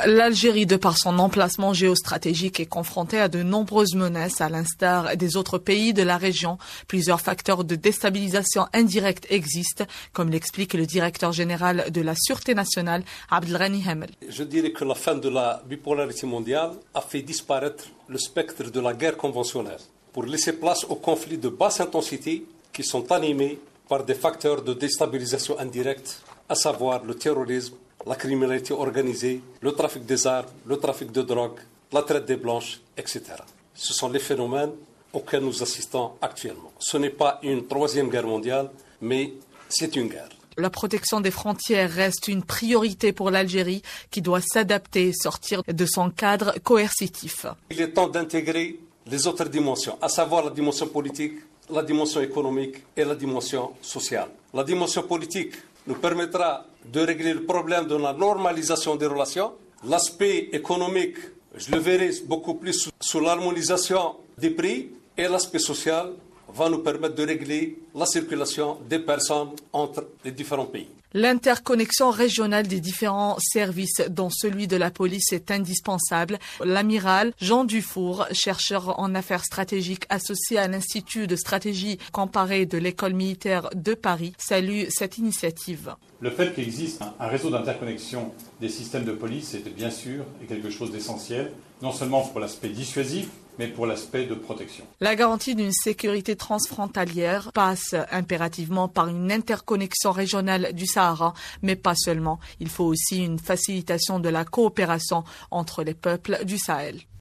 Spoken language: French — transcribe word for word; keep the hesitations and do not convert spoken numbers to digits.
L'Algérie, de par son emplacement géostratégique, est confrontée à de nombreuses menaces, à l'instar des autres pays de la région. Plusieurs facteurs de déstabilisation indirecte existent, comme l'explique le directeur général de la Sûreté nationale, Abdelghani Hamel. Je dirais que la fin de la bipolarité mondiale a fait disparaître le spectre de la guerre conventionnelle pour laisser place aux conflits de basse intensité qui sont animés par des facteurs de déstabilisation indirecte, à savoir le terrorisme, la criminalité organisée, le trafic des armes, le trafic de drogue, la traite des blanches, et cetera. Ce sont les phénomènes auxquels nous assistons actuellement. Ce n'est pas une troisième guerre mondiale, mais c'est une guerre. La protection des frontières reste une priorité pour l'Algérie qui doit s'adapter et sortir de son cadre coercitif. Il est temps d'intégrer les autres dimensions, à savoir la dimension politique, la dimension économique et la dimension sociale. La dimension politique nous permettra de régler le problème de la normalisation des relations. L'aspect économique, je le verrai beaucoup plus sous, sous l'harmonisation des prix. Et l'aspect social va nous permettre de régler la circulation des personnes entre les différents pays. L'interconnexion régionale des différents services, dont celui de la police, est indispensable. L'amiral Jean Dufour, chercheur en affaires stratégiques associé à l'Institut de stratégie comparée de l'École militaire de Paris, salue cette initiative. Le fait qu'il existe un réseau d'interconnexion des systèmes de police est bien sûr quelque chose d'essentiel, non seulement pour l'aspect dissuasif, mais pour l'aspect de protection. La garantie d'une sécurité transfrontalière passe impérativement par une interconnexion régionale du Sahara, mais pas seulement. Il faut aussi une facilitation de la coopération entre les peuples du Sahel.